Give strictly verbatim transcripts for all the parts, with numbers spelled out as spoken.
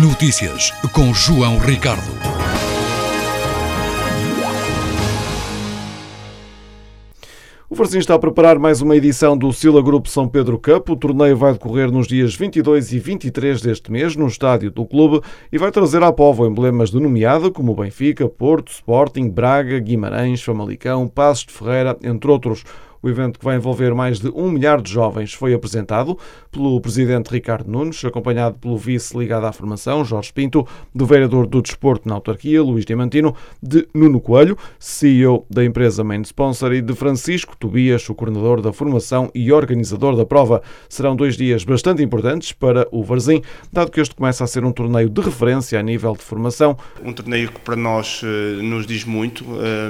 Notícias com João Ricardo. O Varzim está a preparar mais uma edição do Sila Group São Pedro Cup. O torneio vai decorrer nos dias vinte e dois e vinte e três deste mês, no estádio do clube, e vai trazer à Póvoa emblemas de nomeada como Benfica, Porto, Sporting, Braga, Guimarães, Famalicão, Passos de Ferreira, entre outros. O evento, que vai envolver mais de um milhar de jovens, foi apresentado pelo presidente Ricardo Nunes, acompanhado pelo vice ligado à formação, Jorge Pinto, do vereador do desporto na autarquia, Luís Diamantino, de Nuno Coelho, C E O da empresa Main Sponsor, e de Francisco Tobias, o coordenador da formação e organizador da prova. Serão dois dias bastante importantes para o Varzim, dado que este começa a ser um torneio de referência a nível de formação. Um torneio que para nós nos diz muito.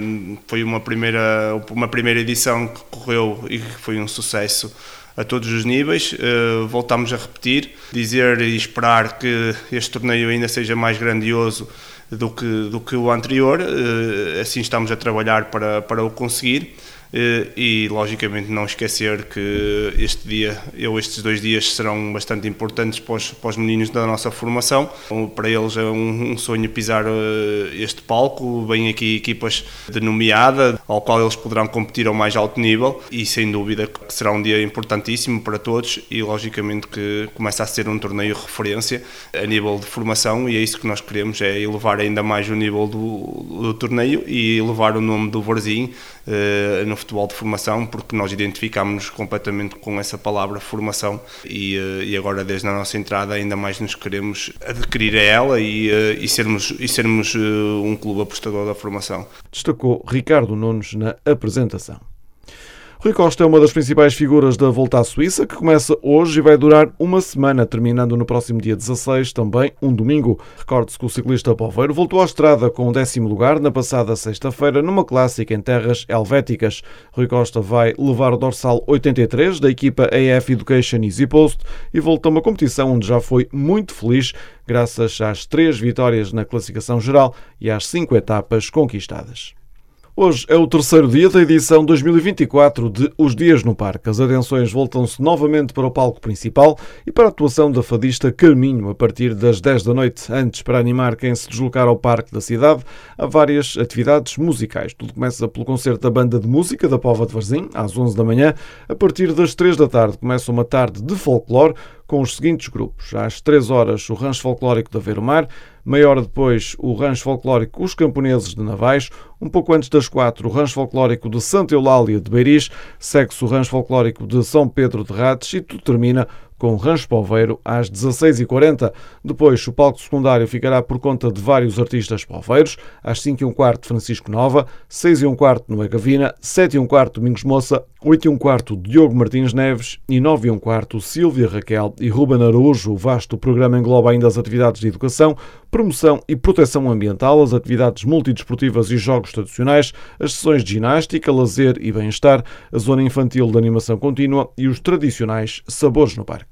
Foi uma primeira, uma primeira edição que correu e que foi um sucesso a todos os níveis. Uh, voltamos a repetir, dizer e esperar que este torneio ainda seja mais grandioso do que, do que o anterior. Uh, assim estamos a trabalhar para, para o conseguir. Uh, e logicamente não esquecer que este dia, eu estes dois dias serão bastante importantes para os, para os meninos da nossa formação. Para eles é um, um sonho pisar uh, este palco. Vêm aqui equipas de nomeada, ao qual eles poderão competir ao mais alto nível, e sem dúvida que será um dia importantíssimo para todos, e logicamente que começa a ser um torneio de referência a nível de formação, e é isso que nós queremos, é elevar ainda mais o nível do, do torneio e elevar o nome do Varzim uh, no futebol de formação, porque nós identificámos-nos completamente com essa palavra formação, e, e agora desde a nossa entrada ainda mais nos queremos adquirir a ela e, e sermos, e sermos um clube apostador da formação. Destacou Ricardo Nunes na apresentação. Rui Costa é uma das principais figuras da Volta à Suíça, que começa hoje e vai durar uma semana, terminando no próximo dia dezasseis, também um domingo. Recorde-se que o ciclista poveiro voltou à estrada com o décimo lugar na passada sexta-feira, numa clássica em terras helvéticas. Rui Costa vai levar o dorsal oitenta e três da equipa A F Education Easy Post e volta a uma competição onde já foi muito feliz, graças às três vitórias na classificação geral e às cinco etapas conquistadas. Hoje é o terceiro dia da edição dois mil e vinte e quatro de Os Dias no Parque. As atenções voltam-se novamente para o palco principal e para a atuação da fadista Carminho a partir das dez da noite. Antes, para animar quem se deslocar ao parque da cidade, há várias atividades musicais. Tudo começa pelo concerto da banda de música da Póvoa de Varzim, às onze da manhã. A partir das três da tarde começa uma tarde de folclore com os seguintes grupos. Às três horas, o Rancho Folclórico da Aveiro Mar. Meia hora depois, o Rancho Folclórico Os Camponeses de Navais. Um pouco antes das quatro, o Rancho Folclórico de Santa Eulália de Beiris. Segue-se o Rancho Folclórico de São Pedro de Rates e tudo termina com o Rancho Poveiro às dezasseis e quarenta. Depois, o palco secundário ficará por conta de vários artistas poveiros. Às cinco e um quarto, Francisco Nova, seis e um quarto, Noé Gavina, sete e um quarto, Domingos Moça, oito e um quarto, Diogo Martins Neves e nove e um quarto, Sílvia Raquel e Ruben Araújo. O vasto programa engloba ainda as atividades de educação, promoção e proteção ambiental, as atividades multidesportivas e jogos tradicionais, as sessões de ginástica, lazer e bem-estar, a zona infantil de animação contínua e os tradicionais sabores no parque.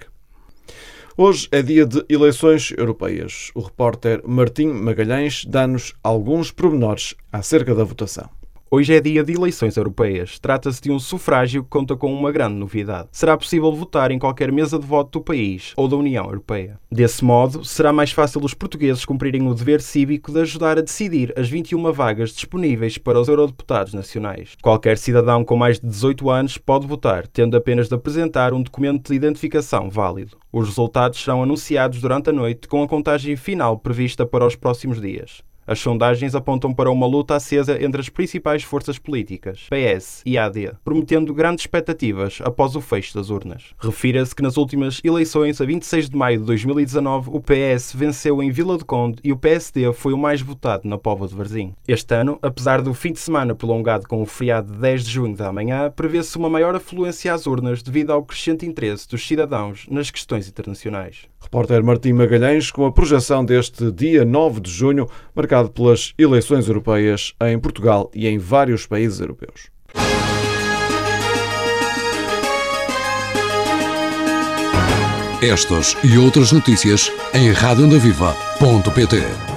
Hoje é dia de eleições europeias. O repórter Martim Magalhães dá-nos alguns pormenores acerca da votação. Hoje é dia de eleições europeias. Trata-se de um sufrágio que conta com uma grande novidade. Será possível votar em qualquer mesa de voto do país ou da União Europeia. Desse modo, será mais fácil os portugueses cumprirem o dever cívico de ajudar a decidir as vinte e uma vagas disponíveis para os eurodeputados nacionais. Qualquer cidadão com mais de dezoito anos pode votar, tendo apenas de apresentar um documento de identificação válido. Os resultados serão anunciados durante a noite, com a contagem final prevista para os próximos dias. As sondagens apontam para uma luta acesa entre as principais forças políticas, P S e A D, prometendo grandes expectativas após o fecho das urnas. Refira-se que nas últimas eleições, a vinte e seis de maio de dois mil e dezanove, o P S venceu em Vila do Conde e o P S D foi o mais votado na Póvoa de Varzim. Este ano, apesar do fim de semana prolongado com o feriado de dez de junho da manhã, prevê-se uma maior afluência às urnas devido ao crescente interesse dos cidadãos nas questões internacionais. Repórter Martim Magalhães com a projeção deste dia nove de junho, marcado pelas eleições europeias em Portugal e em vários países europeus. Estas e outras notícias em rádio onda viva ponto pt.